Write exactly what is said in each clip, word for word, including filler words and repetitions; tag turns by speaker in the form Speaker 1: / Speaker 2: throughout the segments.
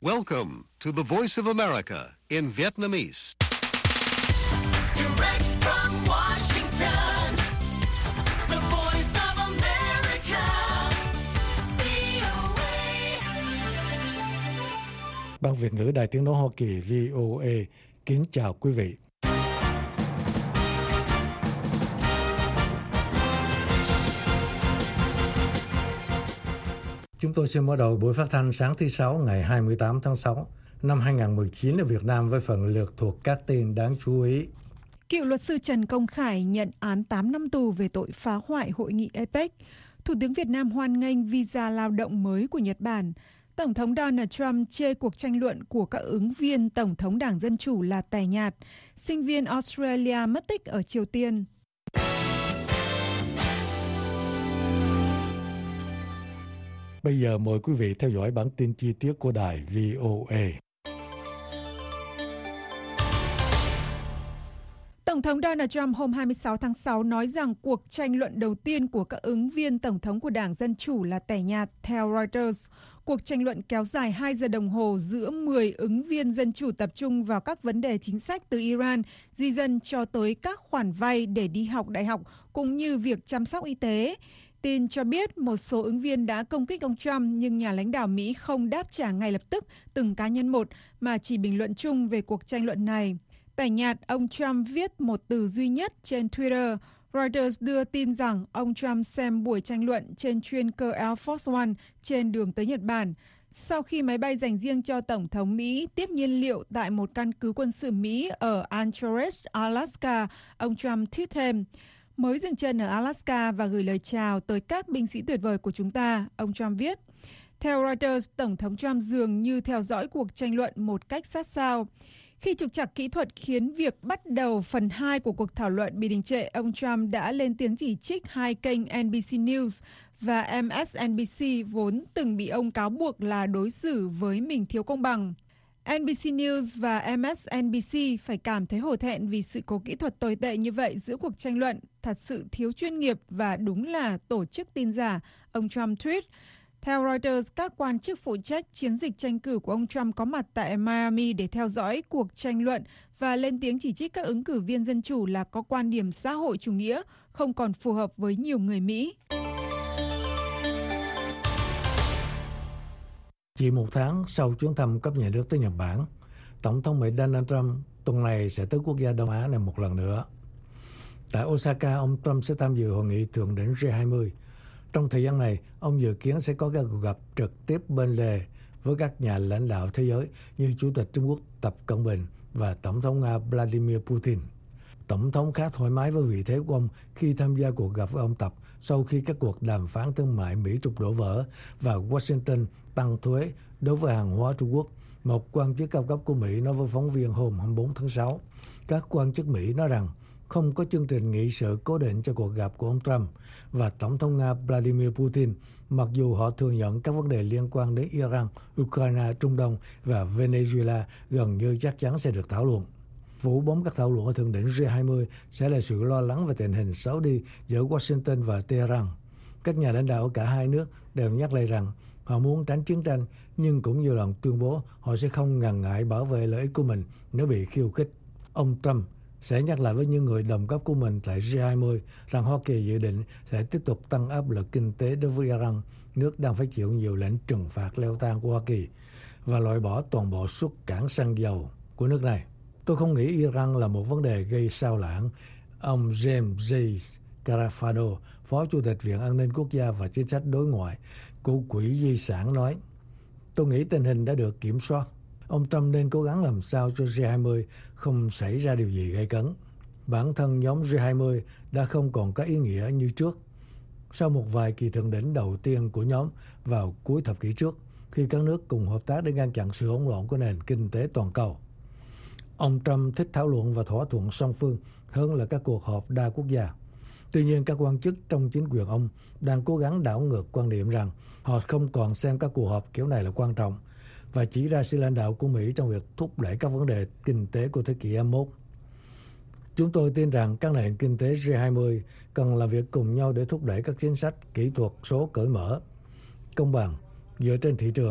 Speaker 1: Welcome to the Voice of America in Vietnamese.
Speaker 2: Direct from Washington, the Voice of America, vê o a.
Speaker 3: Ban Việt ngữ Đài Tiếng nói Hoa Kỳ vê o a kính chào quý vị. Chúng tôi xin mở đầu buổi phát thanh sáng thứ Sáu ngày hai mươi tám tháng sáu năm hai nghìn không trăm mười chín ở Việt Nam với phần lược thuộc các tin đáng chú ý.
Speaker 4: Cựu luật sư Trần Công Khải nhận án tám năm tù về tội phá hoại hội nghị a pếch. Thủ tướng Việt Nam hoan nghênh visa lao động mới của Nhật Bản. Tổng thống Donald Trump chê cuộc tranh luận của các ứng viên Tổng thống Đảng Dân Chủ là tẻ nhạt. Sinh viên Australia mất tích ở Triều Tiên.
Speaker 3: Bây giờ mời quý vị theo dõi bản tin chi tiết của đài vê o a.
Speaker 4: Tổng thống Donald Trump hôm hai mươi sáu tháng sáu nói rằng cuộc tranh luận đầu tiên của các ứng viên Tổng thống của Đảng Dân Chủ là tẻ nhạt, theo Reuters. Cuộc tranh luận kéo dài hai giờ đồng hồ giữa mười ứng viên Dân Chủ tập trung vào các vấn đề chính sách từ Iran, di dân cho tới các khoản vay để đi học đại học, cũng như việc chăm sóc y tế. Tin cho biết một số ứng viên đã công kích ông Trump, nhưng nhà lãnh đạo Mỹ không đáp trả ngay lập tức từng cá nhân một, mà chỉ bình luận chung về cuộc tranh luận này. Tẻ nhạt, ông Trump viết một từ duy nhất trên Twitter. Reuters đưa tin rằng ông Trump xem buổi tranh luận trên chuyên cơ Air Force One trên đường tới Nhật Bản. Sau khi máy bay dành riêng cho Tổng thống Mỹ tiếp nhiên liệu tại một căn cứ quân sự Mỹ ở Anchorage, Alaska, ông Trump tweet thêm: mới dừng chân ở Alaska và gửi lời chào tới các binh sĩ tuyệt vời của chúng ta, ông Trump viết. Theo Reuters, Tổng thống Trump dường như theo dõi cuộc tranh luận một cách sát sao. Khi trục trặc kỹ thuật khiến việc bắt đầu phần hai của cuộc thảo luận bị đình trệ, ông Trump đã lên tiếng chỉ trích hai kênh en bê xê News và em ét en bê xê vốn từng bị ông cáo buộc là đối xử với mình thiếu công bằng. en bê xê News và em ét en bê xê phải cảm thấy hổ thẹn vì sự cố kỹ thuật tồi tệ như vậy giữa cuộc tranh luận, thật sự thiếu chuyên nghiệp và đúng là tổ chức tin giả, ông Trump tweet. Theo Reuters, các quan chức phụ trách chiến dịch tranh cử của ông Trump có mặt tại Miami để theo dõi cuộc tranh luận và lên tiếng chỉ trích các ứng cử viên Dân Chủ là có quan điểm xã hội chủ nghĩa, không còn phù hợp với nhiều người Mỹ.
Speaker 3: Chỉ một tháng sau chuyến thăm cấp nhà nước tới Nhật Bản, Tổng thống Mỹ Donald Trump tuần này sẽ tới quốc gia Đông Á này một lần nữa. Tại Osaka, ông Trump sẽ tham dự hội nghị thượng đỉnh G hai mươi. Trong thời gian này, ông dự kiến sẽ có các cuộc gặp trực tiếp bên lề với các nhà lãnh đạo thế giới như Chủ tịch Trung Quốc Tập Cận Bình và Tổng thống Nga Vladimir Putin. Tổng thống khá thoải mái với vị thế của ông khi tham gia cuộc gặp với ông Tập sau khi các cuộc đàm phán thương mại Mỹ trục đổ vỡ và Washington tăng thuế đối với hàng hóa Trung Quốc. Một quan chức cao cấp của Mỹ nói với phóng viên hôm hai mươi bốn tháng sáu. Các quan chức Mỹ nói rằng không có chương trình nghị sự cố định cho cuộc gặp của ông Trump và Tổng thống Nga Vladimir Putin, mặc dù họ thừa nhận các vấn đề liên quan đến Iran, Ukraine, Trung Đông và Venezuela gần như chắc chắn sẽ được thảo luận. Phủ bóng các thảo luận ở thượng đỉnh G hai mươi sẽ là sự lo lắng về tình hình xấu đi giữa Washington và Tehran. Các nhà lãnh đạo ở cả hai nước đều nhắc lại rằng họ muốn tránh chiến tranh, nhưng cũng nhiều lần tuyên bố họ sẽ không ngần ngại bảo vệ lợi ích của mình nếu bị khiêu khích. Ông Trump sẽ nhắc lại với những người đồng cấp của mình tại G hai mươi rằng Hoa Kỳ dự định sẽ tiếp tục tăng áp lực kinh tế đối với Iran, nước đang phải chịu nhiều lệnh trừng phạt leo thang của Hoa Kỳ, và loại bỏ toàn bộ xuất cảng xăng dầu của nước này. Tôi không nghĩ Iran là một vấn đề gây sao lãng, ông James J. Carafano, Phó Chủ tịch Viện An ninh Quốc gia và Chính sách Đối ngoại của Quỹ Di sản nói. Tôi nghĩ tình hình đã được kiểm soát. Ông Trump nên cố gắng làm sao cho G hai mươi không xảy ra điều gì gây cấn. Bản thân nhóm G hai mươi đã không còn có ý nghĩa như trước. Sau một vài kỳ thượng đỉnh đầu tiên của nhóm vào cuối thập kỷ trước, khi các nước cùng hợp tác để ngăn chặn sự hỗn loạn của nền kinh tế toàn cầu. Ông Trump thích thảo luận và thỏa thuận song phương hơn là các cuộc họp đa quốc gia. Tuy nhiên, các quan chức trong chính quyền ông đang cố gắng đảo ngược quan điểm rằng họ không còn xem các cuộc họp kiểu này là quan trọng và chỉ ra sự lãnh đạo của Mỹ trong việc thúc đẩy các vấn đề kinh tế của thế kỷ hai mươi mốt. Chúng tôi tin rằng các nền kinh tế G hai mươi cần làm việc cùng nhau để thúc đẩy các chính sách kỹ thuật số cởi mở, công bằng, dựa trên thị trường,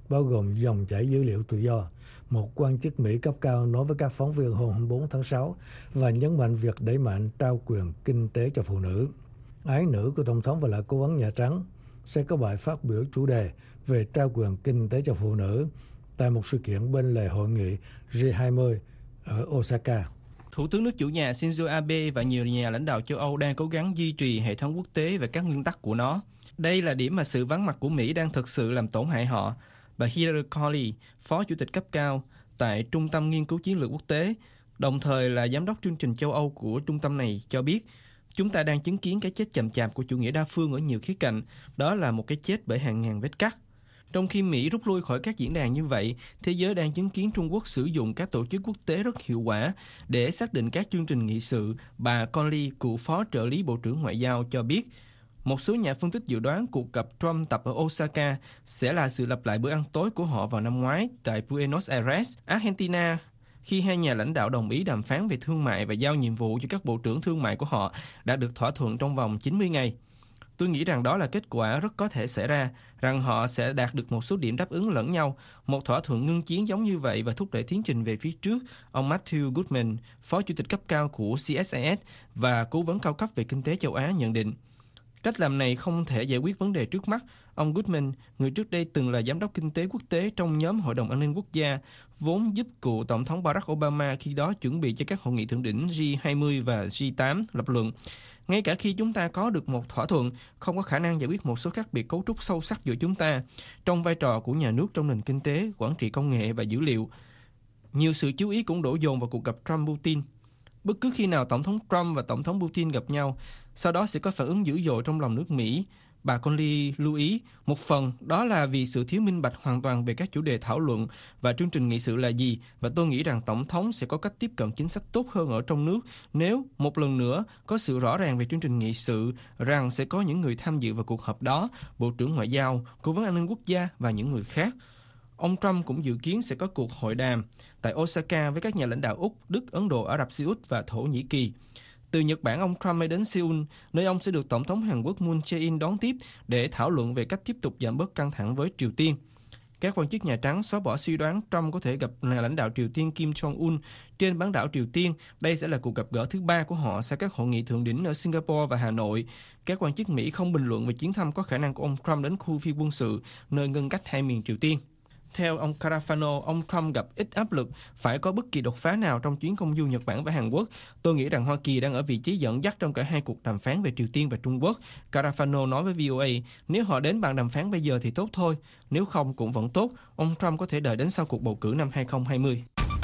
Speaker 3: bao gồm dòng chảy dữ liệu tự do. Một quan chức Mỹ cấp cao nói với các phóng viên hôm hai mươi bốn tháng sáu và nhấn mạnh việc đẩy mạnh trao quyền kinh tế cho phụ nữ. Ái nữ của Tổng thống và là cố vấn Nhà Trắng sẽ có bài phát biểu chủ đề về trao quyền kinh tế cho phụ nữ tại một sự kiện bên lề hội nghị G hai mươi ở Osaka.
Speaker 5: Thủ tướng nước chủ nhà Shinzo Abe và nhiều nhà lãnh đạo châu Âu đang cố gắng duy trì hệ thống quốc tế và các nguyên tắc của nó. Đây là điểm mà sự vắng mặt của Mỹ đang thực sự làm tổn hại họ. Bà Hillary Colley, Phó Chủ tịch cấp cao tại Trung tâm Nghiên cứu Chiến lược Quốc tế, đồng thời là Giám đốc chương trình châu Âu của trung tâm này cho biết, chúng ta đang chứng kiến cái chết chậm chạp của chủ nghĩa đa phương ở nhiều khía cạnh. Đó là một cái chết bởi hàng ngàn vết cắt. Trong khi Mỹ rút lui khỏi các diễn đàn như vậy, thế giới đang chứng kiến Trung Quốc sử dụng các tổ chức quốc tế rất hiệu quả để xác định các chương trình nghị sự. Bà Conley, cựu phó trợ lý Bộ trưởng Ngoại giao, cho biết, một số nhà phân tích dự đoán cuộc gặp Trump tập ở Osaka sẽ là sự lặp lại bữa ăn tối của họ vào năm ngoái tại Buenos Aires, Argentina, khi hai nhà lãnh đạo đồng ý đàm phán về thương mại và giao nhiệm vụ cho các bộ trưởng thương mại của họ đã được thỏa thuận trong vòng chín mươi ngày. Tôi nghĩ rằng đó là kết quả rất có thể xảy ra, rằng họ sẽ đạt được một số điểm đáp ứng lẫn nhau, một thỏa thuận ngưng chiến giống như vậy và thúc đẩy tiến trình về phía trước, ông Matthew Goodman, Phó Chủ tịch cấp cao của C S I S và Cố vấn cao cấp về kinh tế châu Á nhận định. Cách làm này không thể giải quyết vấn đề trước mắt. Ông Goodman, người trước đây từng là giám đốc kinh tế quốc tế trong nhóm Hội đồng An ninh Quốc gia, vốn giúp cựu Tổng thống Barack Obama khi đó chuẩn bị cho các hội nghị thượng đỉnh G hai mươi và G tám lập luận. Ngay cả khi chúng ta có được một thỏa thuận, không có khả năng giải quyết một số khác biệt cấu trúc sâu sắc giữa chúng ta trong vai trò của nhà nước trong nền kinh tế, quản trị công nghệ và dữ liệu. Nhiều sự chú ý cũng đổ dồn vào cuộc gặp Trump-Putin. Bất cứ khi nào Tổng thống Trump và Tổng thống Putin gặp nhau, sau đó sẽ có phản ứng dữ dội trong lòng nước Mỹ. Bà Conley lưu ý, một phần đó là vì sự thiếu minh bạch hoàn toàn về các chủ đề thảo luận và chương trình nghị sự là gì, và tôi nghĩ rằng Tổng thống sẽ có cách tiếp cận chính sách tốt hơn ở trong nước nếu, một lần nữa, có sự rõ ràng về chương trình nghị sự, rằng sẽ có những người tham dự vào cuộc họp đó, Bộ trưởng Ngoại giao, Cố vấn An ninh Quốc gia và những người khác. Ông Trump cũng dự kiến sẽ có cuộc hội đàm tại Osaka với các nhà lãnh đạo Úc, Đức, Ấn Độ, Ả Rập Xê Út và Thổ Nhĩ Kỳ. Từ Nhật Bản, ông Trump mới đến Seoul, nơi ông sẽ được Tổng thống Hàn Quốc Moon Jae-in đón tiếp để thảo luận về cách tiếp tục giảm bớt căng thẳng với Triều Tiên. Các quan chức Nhà Trắng xóa bỏ suy đoán Trump có thể gặp nhà lãnh đạo Triều Tiên Kim Jong-un trên bán đảo Triều Tiên. Đây sẽ là cuộc gặp gỡ thứ ba của họ sau các hội nghị thượng đỉnh ở Singapore và Hà Nội. Các quan chức Mỹ không bình luận về chuyến thăm có khả năng của ông Trump đến khu phi quân sự, nơi ngăn cách hai miền Triều Tiên. Theo ông Carafano, ông Trump gặp ít áp lực phải có bất kỳ đột phá nào trong chuyến công du Nhật Bản và Hàn Quốc. Tôi nghĩ rằng Hoa Kỳ đang ở vị trí dẫn dắt trong cả hai cuộc đàm phán về Triều Tiên và Trung Quốc. Carafano nói với vê o a, nếu họ đến bàn đàm phán bây giờ thì tốt thôi, nếu không cũng vẫn tốt. Ông Trump có thể đợi đến sau cuộc bầu cử năm hai không hai không.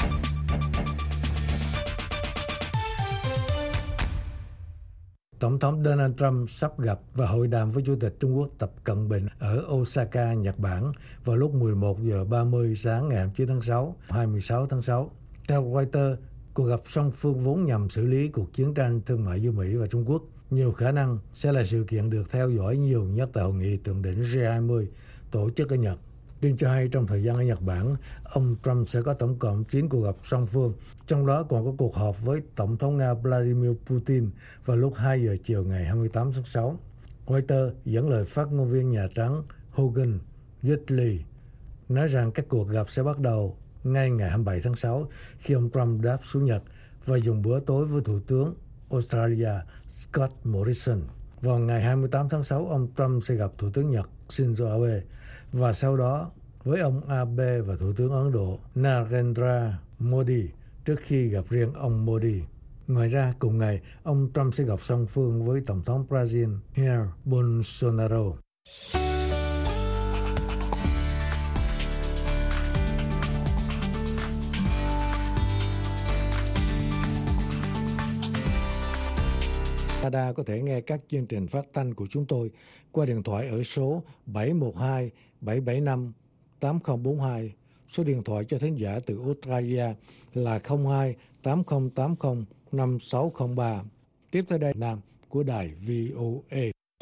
Speaker 3: Tổng thống Donald Trump sắp gặp và hội đàm với Chủ tịch Trung Quốc Tập Cận Bình ở Osaka, Nhật Bản vào lúc mười một giờ ba mươi sáng ngày hai mươi chín tháng sáu, hai mươi sáu tháng sáu. Theo Reuters, cuộc gặp song phương vốn nhằm xử lý cuộc chiến tranh thương mại giữa Mỹ và Trung Quốc. Nhiều khả năng sẽ là sự kiện được theo dõi nhiều nhất tại hội nghị thượng đỉnh G hai mươi tổ chức ở Nhật. Tin cho hay trong thời gian ở Nhật Bản, ông Trump sẽ có tổng cộng chín cuộc gặp song phương, trong đó còn có cuộc họp với Tổng thống Nga Vladimir Putin vào lúc hai giờ chiều ngày hai mươi tám tháng sáu. Reuters dẫn lời phát ngôn viên Nhà Trắng Hogan Gidley nói rằng các cuộc gặp sẽ bắt đầu ngay ngày hai mươi bảy tháng sáu khi ông Trump đáp xuống Nhật và dùng bữa tối với Thủ tướng Australia Scott Morrison. Vào ngày hai mươi tám tháng sáu, ông Trump sẽ gặp Thủ tướng Nhật Shinzo Abe và sau đó với ông Abe và Thủ tướng Ấn Độ Narendra Modi trước khi gặp riêng ông Modi. Ngoài ra, cùng ngày, ông Trump sẽ gặp song phương với Tổng thống Brazil Jair Bolsonaro. Canada có thể nghe các chương trình phát thanh của chúng tôi qua điện thoại ở số bảy một hai bảy bảy năm tám không bốn hai. Số điện thoại cho thính giả từ Australia là không hai tám không tám không năm sáu không ba. Tiếp theo đây Nam của đài vê o a.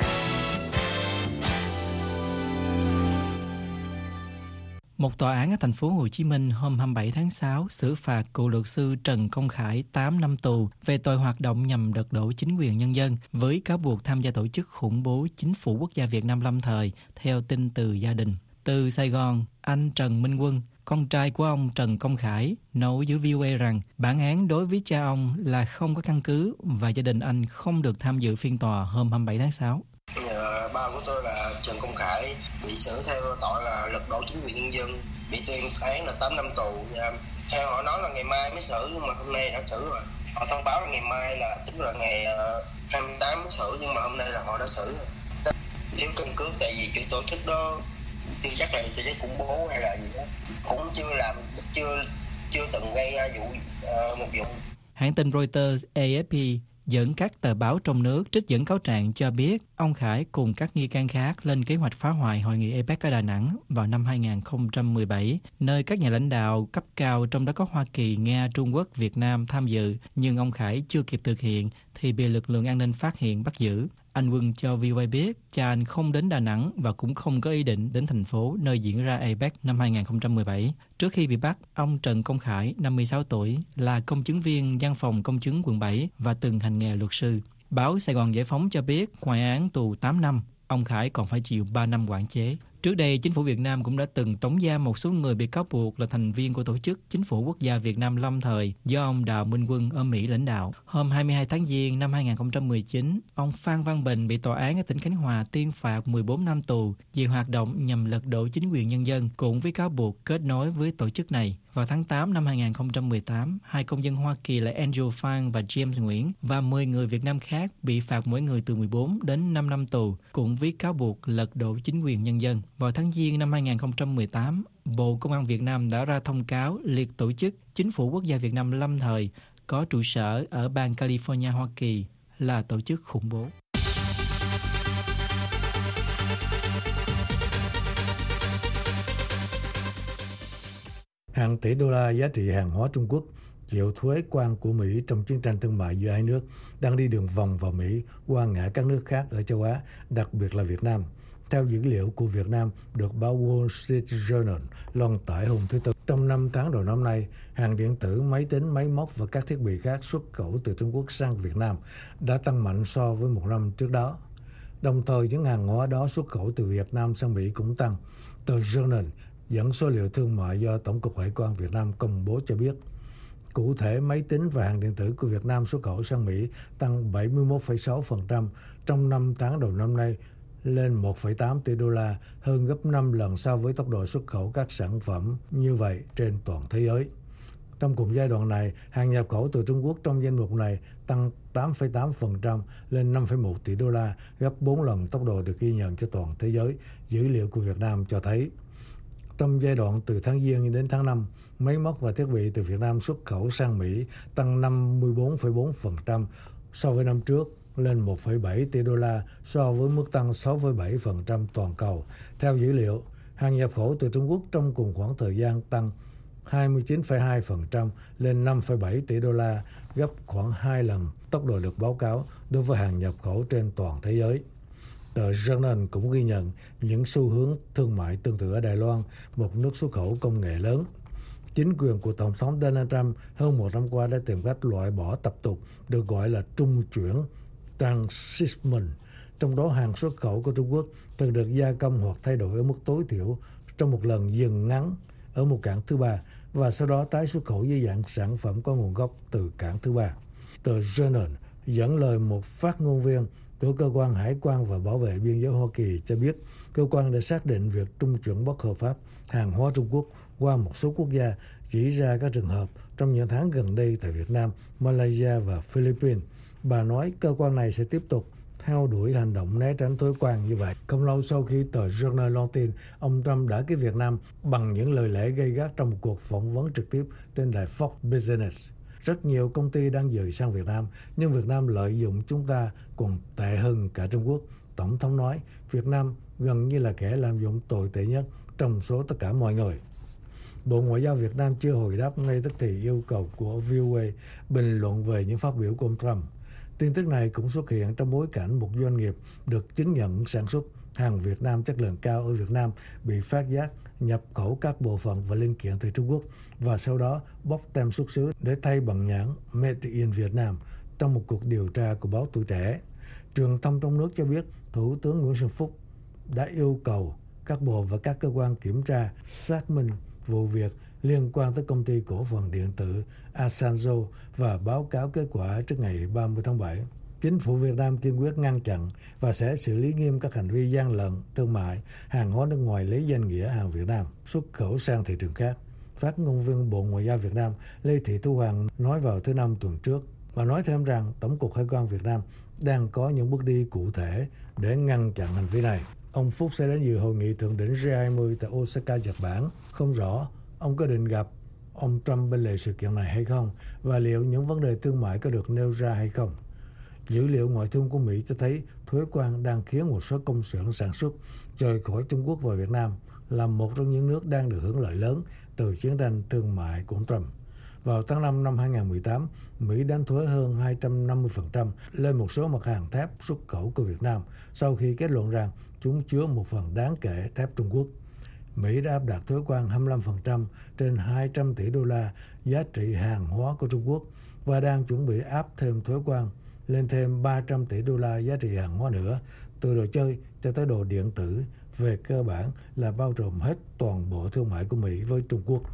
Speaker 6: Một tòa án ở thành phố Hồ Chí Minh hôm hai mươi bảy tháng sáu xử phạt cựu luật sư Trần Công Khải tám năm tù về tội hoạt động nhằm lật đổ chính quyền nhân dân với cáo buộc tham gia tổ chức khủng bố Chính phủ Quốc gia Việt Nam lâm thời, theo tin từ gia đình. Từ Sài Gòn, anh Trần Minh Quân, con trai của ông Trần Công Khải, nói với vê o a rằng bản án đối với cha ông là không có căn cứ và gia đình anh không được tham dự phiên tòa hôm hai mươi bảy tháng sáu.
Speaker 7: Nhờ ba của tôi là Trần Công Khải bị xử theo tội là lật đổ chính quyền nhân dân, bị tuyên án là tám năm tù giam. Theo họ nói là ngày mai mới xử nhưng mà hôm nay đã xử rồi. Họ thông báo là ngày mai là tức là ngày hai mươi tám mới xử nhưng mà hôm nay là họ đã xử rồi. Nếu căn cứ tại vì chuyện tổ chức đó chưa chắc là tổ chức khủng bố hay là gì đó, cũng chưa làm chưa chưa từng gây ra vụ uh, một vụ.
Speaker 6: Hãng tin Reuters a ép pê dẫn các tờ báo trong nước trích dẫn cáo trạng cho biết ông Khải cùng các nghi can khác lên kế hoạch phá hoại hội nghị a pếch ở Đà Nẵng vào năm hai không một bảy, nơi các nhà lãnh đạo cấp cao trong đó có Hoa Kỳ, Nga, Trung Quốc, Việt Nam tham dự, nhưng ông Khải chưa kịp thực hiện thì bị lực lượng an ninh phát hiện bắt giữ. Anh Quân cho vê o a biết cha anh không đến Đà Nẵng và cũng không có ý định đến thành phố nơi diễn ra a pếch năm hai không một bảy. Trước khi bị bắt, ông Trần Công Khải, năm mươi sáu tuổi, là công chứng viên văn phòng công chứng quận bảy và từng hành nghề luật sư. Báo Sài Gòn Giải phóng cho biết ngoài án tù tám năm, ông Khải còn phải chịu ba năm quản chế. Trước đây, chính phủ Việt Nam cũng đã từng tống giam một số người bị cáo buộc là thành viên của tổ chức Chính phủ Quốc gia Việt Nam lâm thời do ông Đào Minh Quân ở Mỹ lãnh đạo. Hôm hai mươi hai tháng Giêng năm hai không một chín, ông Phan Văn Bình bị tòa án ở tỉnh Khánh Hòa tuyên phạt mười bốn năm tù vì hoạt động nhằm lật đổ chính quyền nhân dân, cũng với cáo buộc kết nối với tổ chức này. Vào tháng tám năm hai không một tám, hai công dân Hoa Kỳ là Andrew Phan và James Nguyễn và mười người Việt Nam khác bị phạt mỗi người từ mười bốn đến năm năm tù, cũng với cáo buộc lật đổ chính quyền nhân dân. Vào tháng Giêng năm hai không một tám, Bộ Công an Việt Nam đã ra thông cáo liệt tổ chức Chính phủ Quốc gia Việt Nam lâm thời có trụ sở ở bang California, Hoa Kỳ là tổ chức khủng bố.
Speaker 3: Hàng tỷ đô la giá trị hàng hóa Trung Quốc chịu thuế quan của Mỹ trong chiến tranh thương mại giữa hai nước đang đi đường vòng vào Mỹ qua ngã các nước khác ở châu Á, đặc biệt là Việt Nam. Theo dữ liệu của Việt Nam được báo Wall Street Journal loan tải hôm thứ Tư, trong năm tháng đầu năm nay, hàng điện tử, máy tính, máy móc và các thiết bị khác xuất khẩu từ Trung Quốc sang Việt Nam đã tăng mạnh so với một năm trước đó. Đồng thời, những hàng hóa đó xuất khẩu từ Việt Nam sang Mỹ cũng tăng. Tờ Journal dẫn số liệu thương mại do Tổng cục Hải quan Việt Nam công bố cho biết. Cụ thể, máy tính và hàng điện tử của Việt Nam xuất khẩu sang Mỹ tăng bảy mươi mốt phẩy sáu phần trăm trong năm tháng đầu năm nay, lên một phẩy tám tỷ đô la, hơn gấp năm lần so với tốc độ xuất khẩu các sản phẩm như vậy trên toàn thế giới. Trong cùng giai đoạn này, hàng nhập khẩu từ Trung Quốc trong danh mục này tăng tám phẩy tám phần trăm lên năm phẩy một tỷ đô la, gấp bốn lần tốc độ được ghi nhận cho toàn thế giới, dữ liệu của Việt Nam cho thấy. Trong giai đoạn từ tháng Giêng đến tháng năm, máy móc và thiết bị từ Việt Nam xuất khẩu sang Mỹ tăng năm mươi bốn phẩy bốn phần trăm so với năm trước, lên một phẩy bảy tỷ đô la so với mức tăng sáu phẩy bảy phần trăm toàn cầu. Theo dữ liệu, hàng nhập khẩu từ Trung Quốc trong cùng khoảng thời gian tăng hai mươi chín phẩy hai phần trăm lên năm phẩy bảy tỷ đô la, gấp khoảng hai lần tốc độ được báo cáo đối với hàng nhập khẩu trên toàn thế giới. Tờ Journal cũng ghi nhận những xu hướng thương mại tương tự ở Đài Loan, một nước xuất khẩu công nghệ lớn. Chính quyền của Tổng thống Donald Trump hơn một năm qua đã tìm cách loại bỏ tập tục được gọi là trung chuyển transshipment, trong đó hàng xuất khẩu của Trung Quốc thường được gia công hoặc thay đổi ở mức tối thiểu trong một lần dừng ngắn ở một cảng thứ ba và sau đó tái xuất khẩu dưới dạng sản phẩm có nguồn gốc từ cảng thứ ba. Tờ Journal dẫn lời một phát ngôn viên của Cơ quan Hải quan và Bảo vệ Biên giới Hoa Kỳ cho biết cơ quan đã xác định việc trung chuyển bất hợp pháp hàng hóa Trung Quốc qua một số quốc gia, chỉ ra các trường hợp trong những tháng gần đây tại Việt Nam, Malaysia và Philippines. Bà nói cơ quan này sẽ tiếp tục theo đuổi hành động né tránh thuế quan như vậy. Không lâu sau khi tờ Journal loan tin, ông Trump đã ký Việt Nam bằng những lời lẽ gay gắt trong một cuộc phỏng vấn trực tiếp trên đài Fox Business. Rất nhiều công ty đang dời sang Việt Nam, nhưng Việt Nam lợi dụng chúng ta còn tệ hơn cả Trung Quốc. Tổng thống nói Việt Nam gần như là kẻ làm dụng tồi tệ nhất trong số tất cả mọi người. Bộ Ngoại giao Việt Nam chưa hồi đáp ngay tức thì yêu cầu của vê o a bình luận về những phát biểu của ông Trump. Tin tức này cũng xuất hiện trong bối cảnh một doanh nghiệp được chứng nhận sản xuất hàng Việt Nam chất lượng cao ở Việt Nam bị phát giác nhập khẩu các bộ phận và linh kiện từ Trung Quốc và sau đó bóc tem xuất xứ để thay bằng nhãn Made in Vietnam trong một cuộc điều tra của báo Tuổi Trẻ. Truyền thông trong nước cho biết Thủ tướng Nguyễn Xuân Phúc đã yêu cầu các bộ và các cơ quan kiểm tra xác minh vụ việc liên quan tới công ty cổ phần điện tử Asanzo và báo cáo kết quả trước ngày ba mươi tháng bảy. Chính phủ Việt Nam kiên quyết ngăn chặn và sẽ xử lý nghiêm các hành vi gian lận thương mại hàng hóa nước ngoài lấy danh nghĩa hàng Việt Nam xuất khẩu sang thị trường khác. Phát ngôn viên Bộ Ngoại giao Việt Nam Lê Thị Thu Hằng nói vào thứ Năm tuần trước và nói thêm rằng Tổng cục Hải quan Việt Nam đang có những bước đi cụ thể để ngăn chặn hành vi này. Ông Phúc sẽ đến dự hội nghị thượng đỉnh G hai mươi tại Osaka, Nhật Bản. Không rõ ông có định gặp ông Trump bên lề sự kiện này hay không và liệu những vấn đề thương mại có được nêu ra hay không. Dữ liệu ngoại thương của Mỹ cho thấy thuế quan đang khiến một số công xưởng sản xuất rời khỏi Trung Quốc và Việt Nam là một trong những nước đang được hưởng lợi lớn từ chiến tranh thương mại của Trump. Vào tháng năm năm hai không một tám, Mỹ đánh thuế hơn hai trăm năm mươi phần trăm lên một số mặt hàng thép xuất khẩu của Việt Nam sau khi kết luận rằng chúng chứa một phần đáng kể thép Trung Quốc. Mỹ đã áp đặt thuế quan hai mươi lăm phần trăm trên hai trăm tỷ đô la giá trị hàng hóa của Trung Quốc và đang chuẩn bị áp thêm thuế quan lên thêm ba trăm tỷ đô la giá trị hàng hóa nữa, từ đồ chơi cho tới đồ điện tử, về cơ bản là bao trùm hết toàn bộ thương mại của Mỹ với Trung Quốc.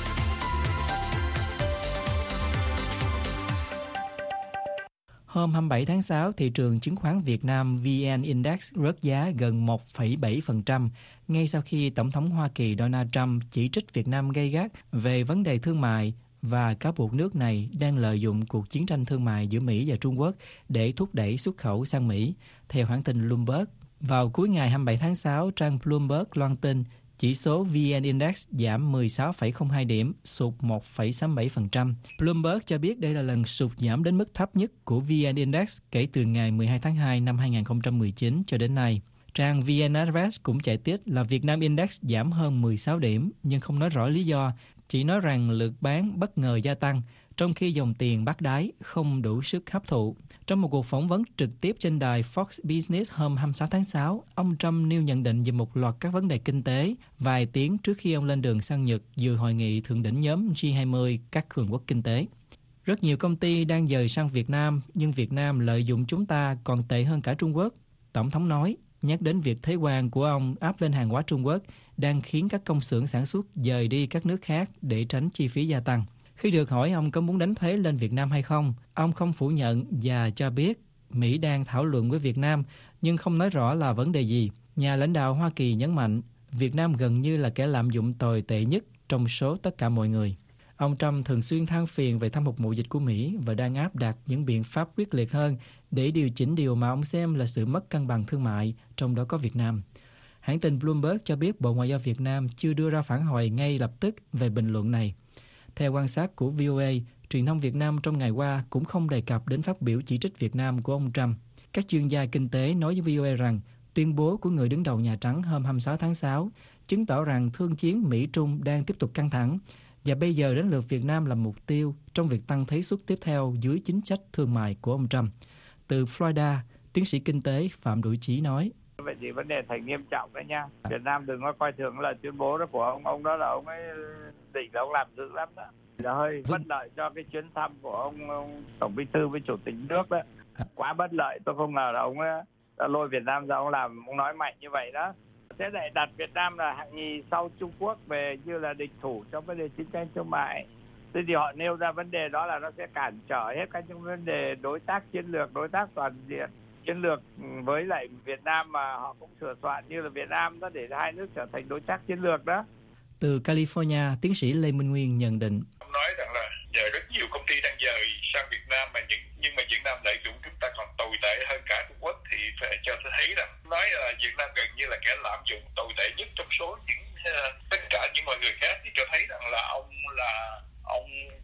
Speaker 6: Hôm hai mươi bảy tháng sáu, thị trường chứng khoán Việt Nam vê en Index rớt giá gần một phẩy bảy phần trăm ngay sau khi Tổng thống Hoa Kỳ Donald Trump chỉ trích Việt Nam gay gắt về vấn đề thương mại và cáo buộc nước này đang lợi dụng cuộc chiến tranh thương mại giữa Mỹ và Trung Quốc để thúc đẩy xuất khẩu sang Mỹ. Theo hãng tin Bloomberg, vào cuối ngày hai mươi bảy tháng sáu, trang Bloomberg loan tin chỉ số vê en Index giảm mười sáu phẩy không hai điểm, sụt một phẩy sáu mươi bảy phần trăm. Bloomberg cho biết đây là lần sụt giảm đến mức thấp nhất của vê en Index kể từ ngày mười hai tháng hai năm hai không một chín cho đến nay. Trang vê en Express cũng chạy tiết là Việt Nam Index giảm hơn mười sáu điểm, nhưng không nói rõ lý do, chỉ nói rằng lượng bán bất ngờ gia tăng, trong khi dòng tiền bắt đáy không đủ sức hấp thụ. Trong một cuộc phỏng vấn trực tiếp trên đài Fox Business hôm hai mươi sáu tháng sáu, ông Trump nêu nhận định về một loạt các vấn đề kinh tế vài tiếng trước khi ông lên đường sang Nhật dự hội nghị thượng đỉnh nhóm G hai mươi các cường quốc kinh tế. Rất nhiều công ty đang dời sang Việt Nam, nhưng Việt Nam lợi dụng chúng ta còn tệ hơn cả Trung Quốc. Tổng thống nói, nhắc đến việc thuế quan của ông áp lên hàng hóa Trung Quốc đang khiến các công xưởng sản xuất dời đi các nước khác để tránh chi phí gia tăng. Khi được hỏi ông có muốn đánh thuế lên Việt Nam hay không, ông không phủ nhận và cho biết Mỹ đang thảo luận với Việt Nam nhưng không nói rõ là vấn đề gì. Nhà lãnh đạo Hoa Kỳ nhấn mạnh Việt Nam gần như là kẻ lạm dụng tồi tệ nhất trong số tất cả mọi người. Ông Trump thường xuyên than phiền về thâm hụt mậu dịch của Mỹ và đang áp đặt những biện pháp quyết liệt hơn để điều chỉnh điều mà ông xem là sự mất cân bằng thương mại, trong đó có Việt Nam. Hãng tin Bloomberg cho biết Bộ Ngoại giao Việt Nam chưa đưa ra phản hồi ngay lập tức về bình luận này. Theo quan sát của vê o a, truyền thông Việt Nam trong ngày qua cũng không đề cập đến phát biểu chỉ trích Việt Nam của ông Trump. Các chuyên gia kinh tế nói với vê o a rằng tuyên bố của người đứng đầu Nhà Trắng hôm hai mươi sáu tháng sáu chứng tỏ rằng thương chiến Mỹ-Trung đang tiếp tục căng thẳng và bây giờ đến lượt Việt Nam làm mục tiêu trong việc tăng thuế suất tiếp theo dưới chính sách thương mại của ông Trump. Từ Florida, tiến sĩ kinh tế Phạm Đũi Chí nói.
Speaker 8: Vậy thì vấn đề thành nghiêm trọng đấy nha. Việt Nam đừng có coi thường lời tuyên bố đó của ông. Ông đó là ông ấy định là ông làm dữ lắm đó. Là hơi bất lợi cho cái chuyến thăm của ông, ông Tổng Bí thư với Chủ tịch nước đó. Quá bất lợi, tôi không ngờ là ông ấy đã lôi Việt Nam ra ông làm, ông nói mạnh như vậy đó. Thế lại đặt Việt Nam là hạng nhì sau Trung Quốc về như là địch thủ trong vấn đề chiến tranh thương mại. Thế thì họ nêu ra vấn đề đó là nó sẽ cản trở hết các những vấn đề đối tác chiến lược, đối tác toàn diện, chiến lược với lại Việt Nam mà họ cũng sửa soạn như là Việt Nam đó để hai nước trở thành đối tác chiến lược đó.
Speaker 6: Từ California, tiến sĩ Lê Minh Nguyên nhận định.
Speaker 9: Ông nói rằng là giờ rất nhiều công ty đang dời sang Việt Nam mà những nhưng mà Việt Nam lợi dụng chúng ta còn tồi tệ hơn cả Trung Quốc thì phải cho tôi thấy rằng nói là Việt Nam gần như là kẻ lạm dụng tồi tệ nhất trong số những uh, tất cả những mọi người khác, thì cho thấy rằng là ông là ông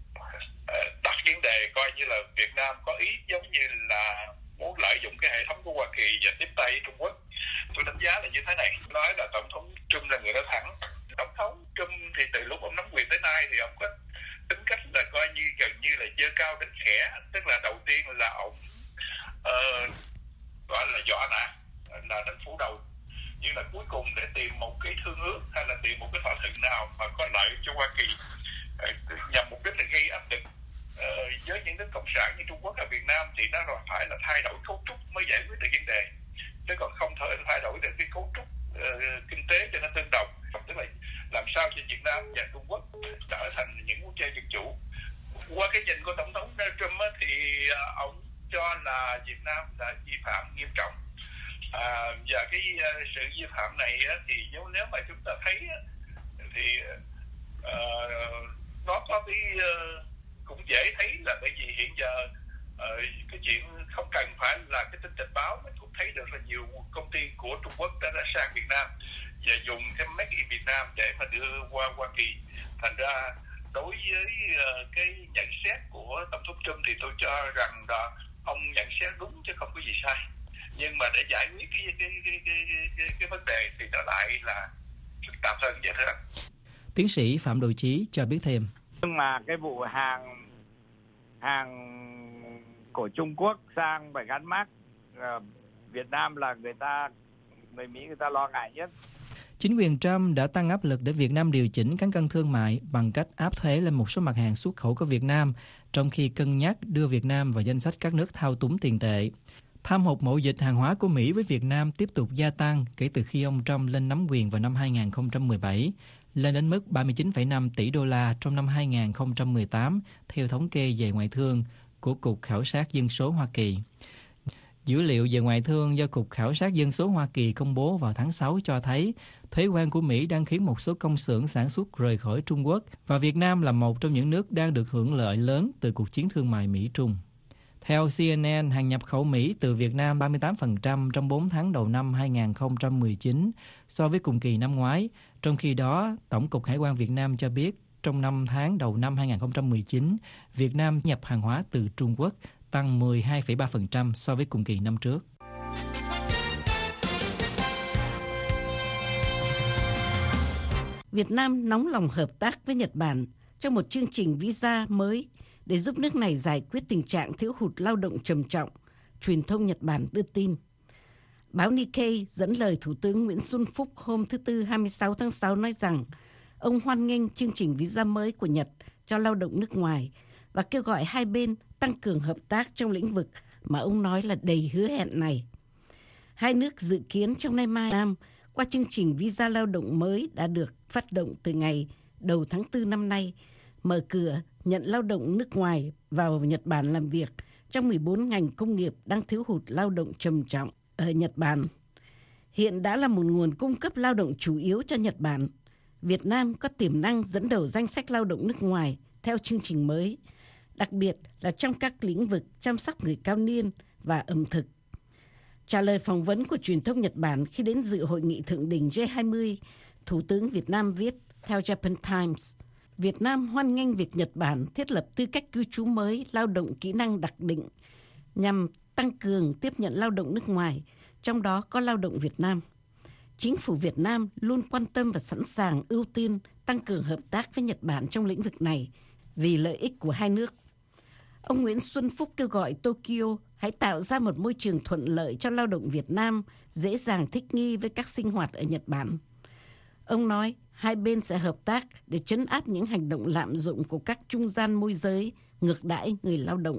Speaker 9: uh, đặt vấn đề coi như là Việt Nam có ý giống như là muốn lợi dụng cái hệ thống của Hoa Kỳ và tiếp tay Trung Quốc. Tôi đánh giá là như thế này, nói là Tổng thống Trump là người nói thẳng. Tổng thống Trump thì từ lúc ông nắm quyền tới nay thì ông có tính cách là coi như gần như là giơ cao đánh khẽ, tức là đầu tiên là ông uh, gọi là dọa nạt, là đánh phủ đầu, nhưng là cuối cùng để tìm một cái thương ước hay là tìm một cái thỏa thuận nào mà có lợi cho Hoa Kỳ uh, nhằm mục đích là gây áp lực uh, với những nước cộng sản như Trung Quốc và Việt Nam, thì nó phải là thay đổi cấu trúc mới giải quyết được vấn đề, chứ còn không thể thay đổi được cái cấu trúc uh, kinh tế cho cho Việt Nam và Trung Quốc trở thành những quốc gia dân chủ. Qua cái nhìn của Tổng thống Trump á, thì ông cho là Việt Nam là vi phạm nghiêm trọng. À, và cái uh, sự vi phạm này á, thì nếu, nếu mà chúng ta thấy á, thì uh, nó có cái uh, cũng dễ thấy là bởi vì hiện giờ uh, cái chuyện không cần phải là cái tin tình báo, mình cũng thấy được là nhiều công ty của Trung Quốc đã, đã sang Việt Nam và dùng cái Make in Việt Nam để mà đưa qua Hoa Kỳ. Thành ra đối với uh, cái nhận xét của Tổng thống Trump thì tôi cho rằng là ông nhận xét đúng chứ không có gì sai. Nhưng mà để giải quyết cái cái cái cái cái, cái vấn đề thì nó lại là phức tạp hơn vậy thôi.
Speaker 6: Tiến sĩ Phạm Đội Chí cho biết thêm.
Speaker 8: Nhưng mà cái vụ hàng hàng của Trung Quốc sang phải gắn mác uh, Việt Nam là người ta người Mỹ người ta lo ngại nhất.
Speaker 6: Chính quyền Trump đã tăng áp lực để Việt Nam điều chỉnh cán cân thương mại bằng cách áp thuế lên một số mặt hàng xuất khẩu của Việt Nam, trong khi cân nhắc đưa Việt Nam vào danh sách các nước thao túng tiền tệ. Thâm hụt mậu dịch hàng hóa của Mỹ với Việt Nam tiếp tục gia tăng kể từ khi ông Trump lên nắm quyền vào năm hai nghìn không trăm mười bảy, lên đến mức ba mươi chín phẩy năm tỷ đô la trong năm hai nghìn không trăm mười tám, theo thống kê về ngoại thương của Cục Khảo sát Dân số Hoa Kỳ. Dữ liệu về ngoại thương do Cục Khảo sát Dân số Hoa Kỳ công bố vào tháng sáu cho thấy thuế quan của Mỹ đang khiến một số công xưởng sản xuất rời khỏi Trung Quốc, và Việt Nam là một trong những nước đang được hưởng lợi lớn từ cuộc chiến thương mại Mỹ-Trung. Theo C N N, hàng nhập khẩu Mỹ từ Việt Nam ba mươi tám phần trăm trong bốn tháng đầu năm hai nghìn không trăm mười chín so với cùng kỳ năm ngoái. Trong khi đó, Tổng cục Hải quan Việt Nam cho biết trong năm tháng đầu năm hai nghìn không trăm mười chín, Việt Nam nhập hàng hóa từ Trung Quốc tăng mười hai phẩy ba phần trăm so với cùng kỳ năm trước.
Speaker 10: Việt Nam nóng lòng hợp tác với Nhật Bản trong một chương trình visa mới để giúp nước này giải quyết tình trạng thiếu hụt lao động trầm trọng, truyền thông Nhật Bản đưa tin. Báo Nikkei dẫn lời Thủ tướng Nguyễn Xuân Phúc hôm thứ Tư hai mươi sáu tháng sáu nói rằng ông hoan nghênh chương trình visa mới của Nhật cho lao động nước ngoài và kêu gọi hai bên tăng cường hợp tác trong lĩnh vực mà ông nói là đầy hứa hẹn này. Hai nước dự kiến trong nay mai Nam qua chương trình visa lao động mới đã được phát động từ ngày đầu tháng tư năm nay, mở cửa nhận lao động nước ngoài vào Nhật Bản làm việc trong mười bốn ngành công nghiệp đang thiếu hụt lao động trầm trọng ở Nhật Bản. Hiện đã là một nguồn cung cấp lao động chủ yếu cho Nhật Bản. Việt Nam có tiềm năng dẫn đầu danh sách lao động nước ngoài theo chương trình mới, đặc biệt là trong các lĩnh vực chăm sóc người cao niên và ẩm thực. Trả lời phỏng vấn của truyền thông Nhật Bản khi đến dự hội nghị thượng đỉnh G hai mươi, Thủ tướng Việt Nam viết theo Japan Times, Việt Nam hoan nghênh việc Nhật Bản thiết lập tư cách cư trú mới lao động kỹ năng đặc định nhằm tăng cường tiếp nhận lao động nước ngoài, trong đó có lao động Việt Nam. Chính phủ Việt Nam luôn quan tâm và sẵn sàng ưu tiên tăng cường hợp tác với Nhật Bản trong lĩnh vực này vì lợi ích của hai nước. Ông Nguyễn Xuân Phúc kêu gọi Tokyo hãy tạo ra một môi trường thuận lợi cho lao động Việt Nam, dễ dàng thích nghi với các sinh hoạt ở Nhật Bản. Ông nói hai bên sẽ hợp tác để trấn áp những hành động lạm dụng của các trung gian môi giới, ngược đãi người lao động.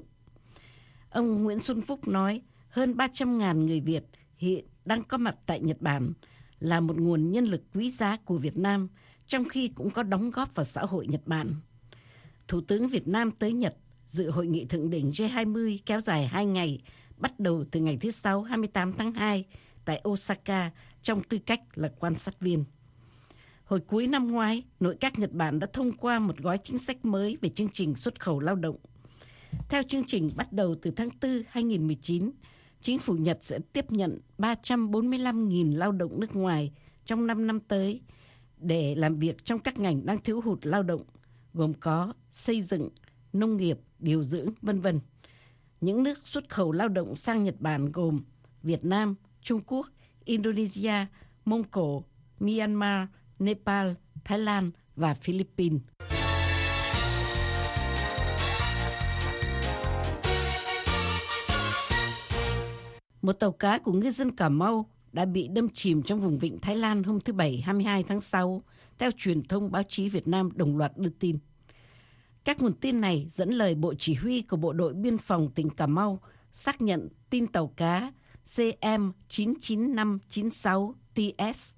Speaker 10: Ông Nguyễn Xuân Phúc nói hơn ba trăm nghìn người Việt hiện đang có mặt tại Nhật Bản là một nguồn nhân lực quý giá của Việt Nam, trong khi cũng có đóng góp vào xã hội Nhật Bản. Thủ tướng Việt Nam tới Nhật dự hội nghị thượng đỉnh G hai mươi kéo dài hai ngày, bắt đầu từ ngày thứ Sáu hai mươi tám tháng hai tại Osaka trong tư cách là quan sát viên. Hồi cuối năm ngoái, nội các Nhật Bản đã thông qua một gói chính sách mới về chương trình xuất khẩu lao động. Theo chương trình bắt đầu từ tháng tư hai nghìn không trăm mười chín, chính phủ Nhật sẽ tiếp nhận ba trăm bốn mươi lăm nghìn lao động nước ngoài trong năm năm tới để làm việc trong các ngành đang thiếu hụt lao động, gồm có xây dựng, nông nghiệp, điều dưỡng, vân vân. Những nước xuất khẩu lao động sang Nhật Bản gồm Việt Nam, Trung Quốc, Indonesia, Mông Cổ, Myanmar, Nepal, Thái Lan và Philippines. Một tàu cá của ngư dân Cà Mau đã bị đâm chìm trong vùng vịnh Thái Lan hôm thứ Bảy hai mươi hai tháng sáu, theo truyền thông báo chí Việt Nam đồng loạt đưa tin. Các nguồn tin này dẫn lời Bộ Chỉ huy của Bộ đội Biên phòng tỉnh Cà Mau xác nhận tin tàu cá C M chín chín năm chín sáu T S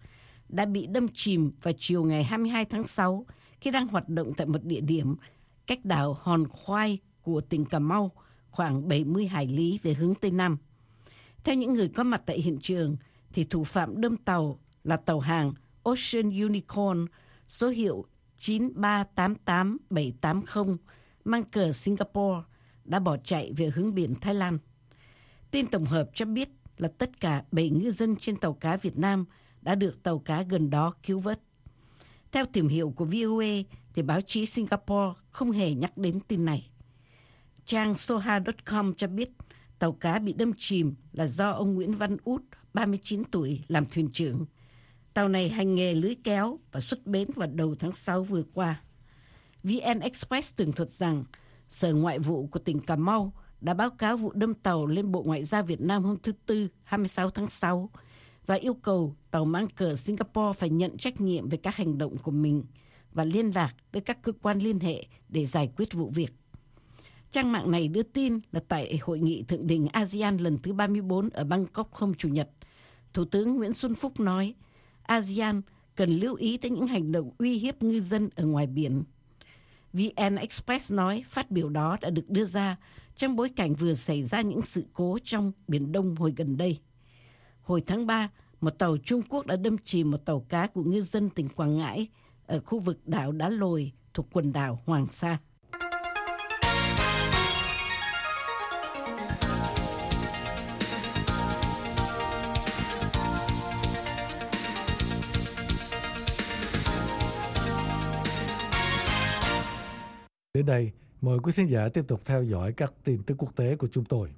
Speaker 10: đã bị đâm chìm vào chiều ngày hai mươi hai tháng sáu khi đang hoạt động tại một địa điểm cách đảo Hòn Khoai của tỉnh Cà Mau khoảng bảy mươi hải lý về hướng Tây Nam. Theo những người có mặt tại hiện trường, thì thủ phạm đâm tàu là tàu hàng Ocean Unicorn số hiệu chín ba tám tám bảy tám không mang cờ Singapore đã bỏ chạy về hướng biển Thái Lan. Tin tổng hợp cho biết là tất cả bảy ngư dân trên tàu cá Việt Nam đã được tàu cá gần đó cứu vớt. Theo tìm hiểu của vê o a, thì báo chí Singapore không hề nhắc đến tin này. Trang soha chấm com cho biết tàu cá bị đâm chìm là do ông Nguyễn Văn Út, ba mươi chín tuổi, làm thuyền trưởng. Tàu này hành nghề lưới kéo và xuất bến vào đầu tháng sáu vừa qua. vê en Express tường thuật rằng Sở Ngoại vụ của tỉnh Cà Mau đã báo cáo vụ đâm tàu lên Bộ Ngoại giao Việt Nam hôm thứ Tư hai mươi sáu tháng sáu và yêu cầu tàu mang cờ Singapore phải nhận trách nhiệm về các hành động của mình và liên lạc với các cơ quan liên hệ để giải quyết vụ việc. Trang mạng này đưa tin là tại Hội nghị Thượng đỉnh a sê an lần thứ ba mươi tư ở Bangkok hôm Chủ nhật, Thủ tướng Nguyễn Xuân Phúc nói a sê an cần lưu ý tới những hành động uy hiếp ngư dân ở ngoài biển. vê en Express nói phát biểu đó đã được đưa ra trong bối cảnh vừa xảy ra những sự cố trong Biển Đông hồi gần đây. Hồi tháng ba, một tàu Trung Quốc đã đâm chìm một tàu cá của ngư dân tỉnh Quảng Ngãi ở khu vực đảo Đá Lồi thuộc quần đảo Hoàng Sa.
Speaker 3: Đến đây, mời quý khán giả tiếp tục theo dõi các tin tức quốc tế của chúng tôi.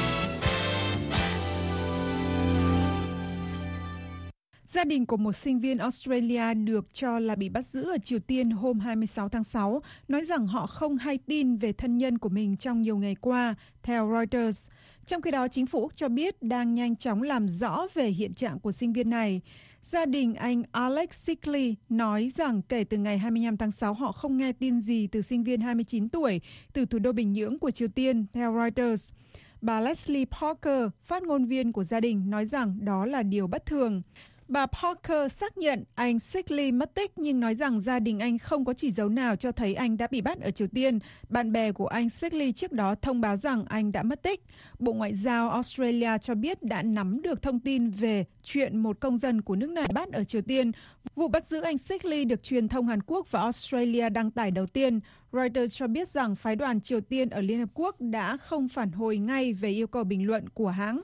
Speaker 4: Gia đình của một sinh viên Australia được cho là bị bắt giữ ở Triều Tiên hôm hai mươi sáu tháng sáu, nói rằng họ không hay tin về thân nhân của mình trong nhiều ngày qua, theo Reuters. Trong khi đó, chính phủ Úc cho biết đang nhanh chóng làm rõ về hiện trạng của sinh viên này. Gia đình anh Alex Sickley nói rằng kể từ ngày hai mươi lăm tháng sáu họ không nghe tin gì từ sinh viên hai mươi chín tuổi từ thủ đô Bình Nhưỡng của Triều Tiên, theo Reuters. Bà Leslie Parker, phát ngôn viên của gia đình, nói rằng đó là điều bất thường. Bà Parker xác nhận anh Sickley mất tích nhưng nói rằng gia đình anh không có chỉ dấu nào cho thấy anh đã bị bắt ở Triều Tiên. Bạn bè của anh Sickley trước đó thông báo rằng anh đã mất tích. Bộ Ngoại giao Australia cho biết đã nắm được thông tin về chuyện một công dân của nước này bắt ở Triều Tiên. Vụ bắt giữ anh Sickley được truyền thông Hàn Quốc và Australia đăng tải đầu tiên. Reuters cho biết rằng phái đoàn Triều Tiên ở Liên Hợp Quốc đã không phản hồi ngay về yêu cầu bình luận của hãng.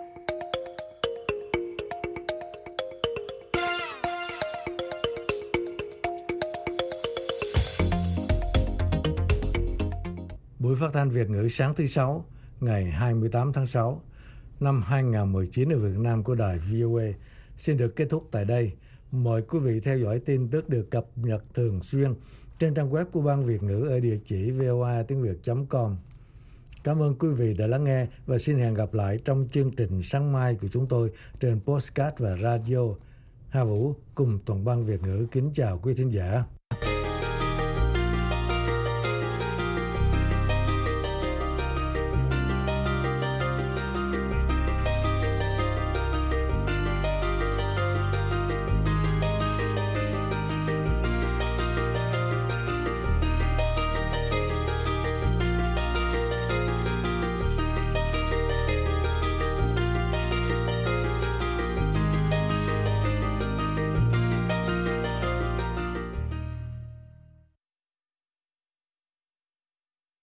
Speaker 3: Buổi phát thanh Việt ngữ sáng thứ Sáu, ngày hai mươi tám tháng sáu năm hai nghìn không trăm mười chín ở Việt Nam của đài vê o a xin được kết thúc tại đây. Mời quý vị theo dõi tin tức được cập nhật thường xuyên trên trang web của Ban Việt ngữ ở địa chỉ voa tiếng việt chấm com. Cảm ơn quý vị đã lắng nghe và xin hẹn gặp lại trong chương trình sáng mai của chúng tôi trên podcast và radio. Hà Vũ cùng toàn ban Việt ngữ kính chào quý thính giả.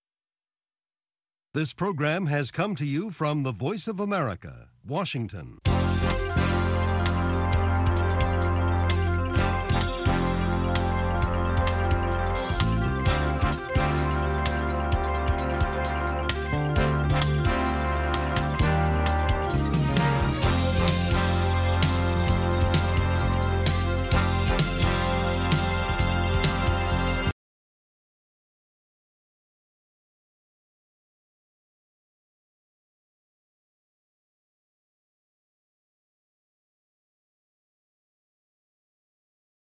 Speaker 1: This program has come to you from the Voice of America, Washington.